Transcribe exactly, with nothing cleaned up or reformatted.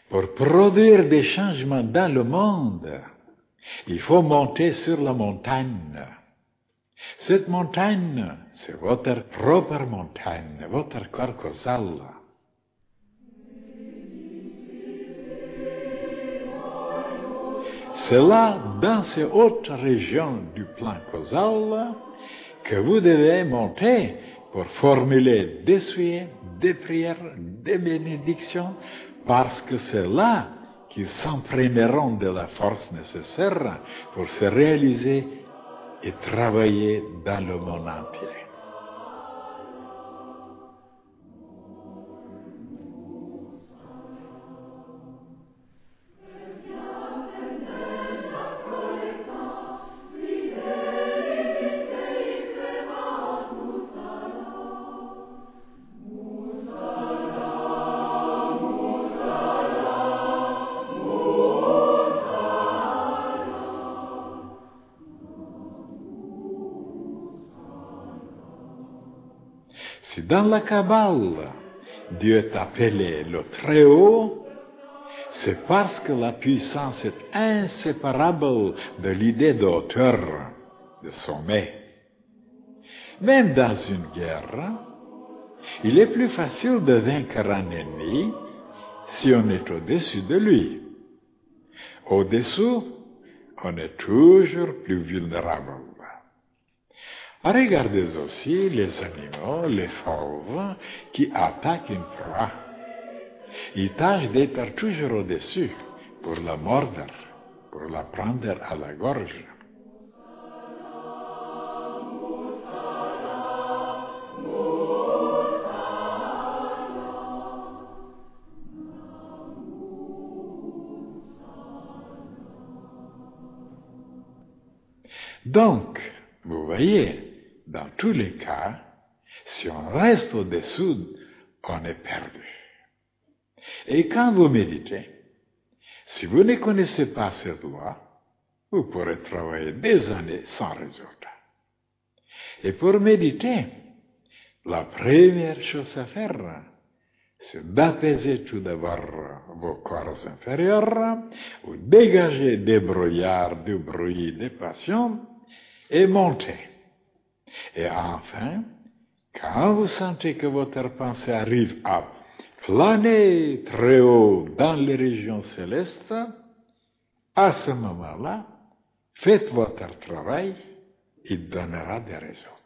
Pour produire des changements dans le monde, il faut monter sur la montagne. Cette montagne, c'est votre propre montagne, votre corps causal. C'est là, dans ces hautes régions du plan causal, que vous devez monter pour formuler des souhaits, des prières, des bénédictions, parce que c'est là qu'ils s'imprégneront de la force nécessaire pour se réaliser et travailler dans le monde entier. Si dans la Kabbale, Dieu est appelé le Très-Haut, c'est parce que la puissance est inséparable de l'idée d'auteur, de sommet. Même dans une guerre, il est plus facile de vaincre un ennemi si on est au-dessus de lui. Au-dessous, on est toujours plus vulnérable. Regardez aussi les animaux, les fauves, qui attaquent une proie. Ils tâchent d'être toujours au-dessus pour la mordre, pour la prendre à la gorge. Donc, vous voyez, dans tous les cas, si on reste au-dessous, on est perdu. Et quand vous méditez, si vous ne connaissez pas cette loi, vous pourrez travailler des années sans résultat. Et pour méditer, la première chose à faire, c'est d'apaiser tout d'abord vos corps inférieurs, ou dégager des brouillards, du bruit, des passions, et monter. Et enfin, quand vous sentez que votre pensée arrive à planer très haut dans les régions célestes, à ce moment-là, faites votre travail, il donnera des résultats.